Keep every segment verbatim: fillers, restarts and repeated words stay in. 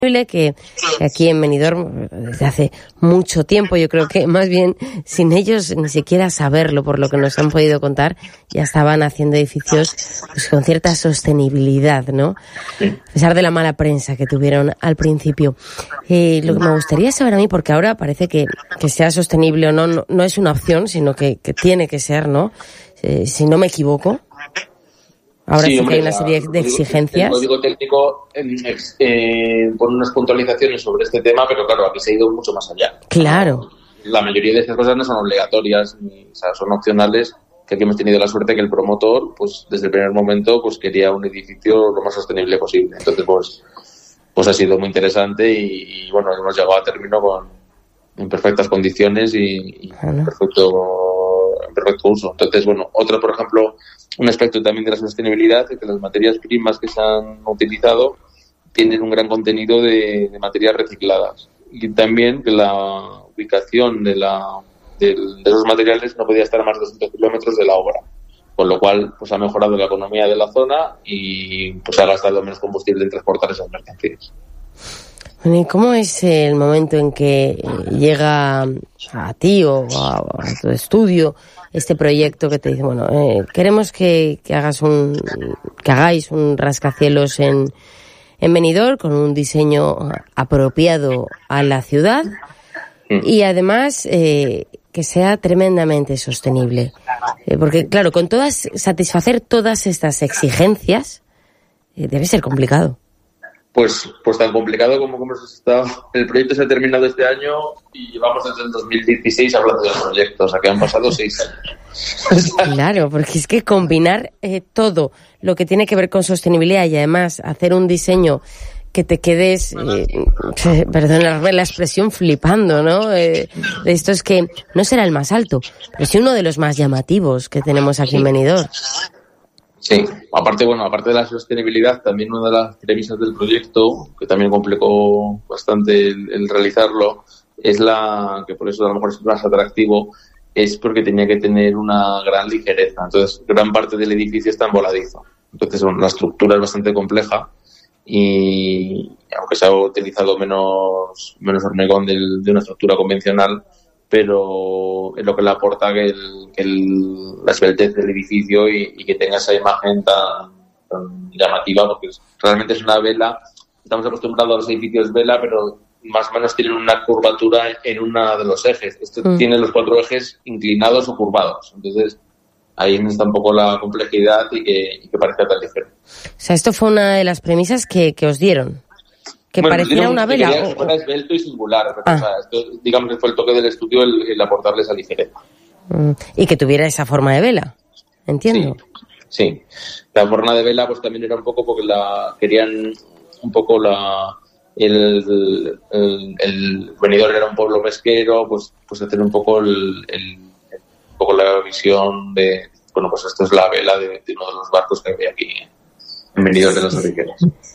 que aquí en Benidorm desde hace mucho tiempo, yo creo que más bien sin ellos ni siquiera saberlo, por lo que nos han podido contar, ya estaban haciendo edificios pues, con cierta sostenibilidad, ¿no? Sí. A pesar de la mala prensa que tuvieron al principio. Eh, lo que me gustaría saber a mí, porque ahora parece que, que sea sostenible o no, no, no es una opción, sino que, que tiene que ser, ¿no? Eh, si no me equivoco. Ahora sí, sí hombre, que hay una serie de exigencias. El código técnico eh, pone unas puntualizaciones sobre este tema, pero claro, aquí se ha ido mucho más allá. Claro. La mayoría de estas cosas no son obligatorias, ni, o sea, son opcionales, que aquí hemos tenido la suerte que el promotor, pues desde el primer momento, pues quería un edificio lo más sostenible posible. Entonces, pues, pues ha sido muy interesante y, y bueno, hemos llegado a término con en perfectas condiciones y, y bueno. en perfecto, en perfecto uso. Entonces, bueno, otro, por ejemplo, un aspecto también de la sostenibilidad es que las materias primas que se han utilizado tienen un gran contenido de, de materias recicladas y también que la ubicación de, la, de, de esos materiales no podía estar a más de doscientos kilómetros de la obra, con lo cual pues ha mejorado la economía de la zona y pues ha gastado menos combustible en transportar esas mercancías. Bueno, ¿y cómo es el momento en que llega a ti o a, a tu estudio este proyecto que te dice, bueno, eh, queremos que, que hagas un, que hagáis un rascacielos en, en Benidorm con un diseño apropiado a la ciudad y además eh, que sea tremendamente sostenible? Eh, porque claro, con todas, satisfacer todas estas exigencias eh, debe ser complicado. Pues, pues tan complicado como hemos estado. El proyecto se ha terminado este año y llevamos desde el dos mil dieciséis hablando del proyecto, o sea que han pasado seis años. Claro, porque es que combinar eh, todo lo que tiene que ver con sostenibilidad y además hacer un diseño que te quedes, eh, perdonadme la expresión, flipando, ¿no? Eh, de esto es que no será el más alto, pero sí uno de los más llamativos que tenemos aquí en Benidorm. Sí, aparte, bueno, aparte de la sostenibilidad, también una de las premisas del proyecto, que también complicó bastante el, el realizarlo, es la, que por eso a lo mejor es más atractivo, es porque tenía que tener una gran ligereza. Entonces, gran parte del edificio está en voladizo. Entonces, bueno, la estructura es bastante compleja y aunque se ha utilizado menos, menos hormigón del, de una estructura convencional, pero es lo que le aporta que, el, que el, la esbeltez del edificio y, y que tenga esa imagen tan, tan llamativa, porque es, realmente es una vela. Estamos acostumbrados a los edificios vela, pero más o menos tienen una curvatura en uno de los ejes. Este mm. tiene los cuatro ejes inclinados o curvados. Entonces, ahí está un poco la complejidad y que, y que parezca tan ligero. O sea, esto fue una de las premisas que, que os dieron. Que bueno, pareciera una vela. Que, que fuera esbelto y singular. Ah. O sea, esto, digamos que fue el toque del estudio el, el aportarle esa ligereza. Mm, y que tuviera esa forma de vela, entiendo. Sí, sí. La forma de vela pues también era un poco porque la querían un poco la el, el, el Benidorm era un pueblo pesquero, pues pues hacer un poco el, el un poco la visión de bueno pues esto es la vela de, de uno de los barcos que había aquí en Benidorm de las Oriqueras.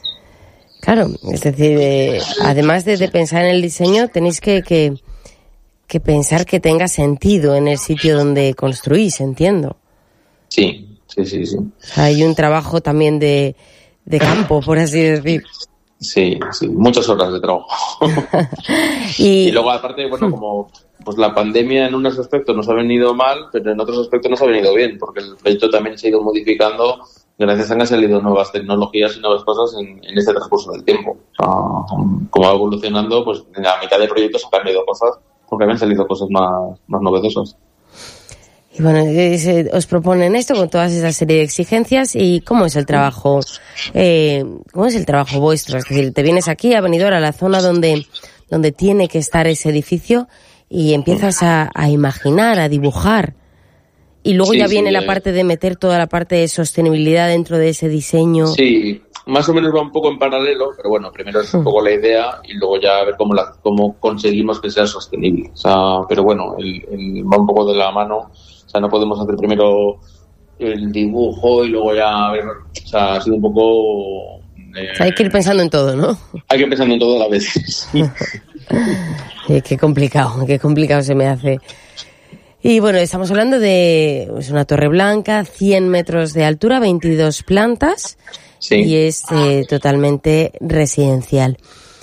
Claro, es decir, eh, además de, de pensar en el diseño, tenéis que, que, que pensar que tenga sentido en el sitio donde construís, entiendo. Sí, sí, sí, sí. Hay un trabajo también de, de campo, por así decir. Sí, sí, muchas horas de trabajo. y, y luego, aparte, bueno, como pues la pandemia en unos aspectos nos ha venido mal, pero en otros aspectos nos ha venido bien, porque el proyecto también se ha ido modificando gracias a que han salido nuevas tecnologías y nuevas cosas en, en este transcurso del tiempo. O sea, como va evolucionando, pues en la mitad de proyectos han cambiado cosas porque habían salido cosas más, más novedosas. Y bueno, os proponen esto con todas esa serie de exigencias. ¿Y cómo es el trabajo? Eh, ¿Cómo es el trabajo vuestro? Es decir, te vienes aquí a Benidorm, a la zona donde, donde tiene que estar ese edificio y empiezas a, a imaginar, a dibujar. Y luego sí, ya viene sí, la parte de meter toda la parte de sostenibilidad dentro de ese diseño. Sí, más o menos va un poco en paralelo, pero bueno, primero es un poco la idea y luego ya a ver cómo, la, cómo conseguimos que sea sostenible. O sea, pero bueno, el, el va un poco de la mano. O sea, no podemos hacer primero el dibujo y luego ya ver. O sea, ha sido un poco. Eh, o sea, hay que ir pensando en todo, ¿no? Hay que ir pensando en todo a la vez. Sí. Sí, qué complicado, qué complicado se me hace. Y bueno, estamos hablando de pues, una torre blanca, cien metros de altura, veintidós plantas, sí. Y es eh, totalmente residencial.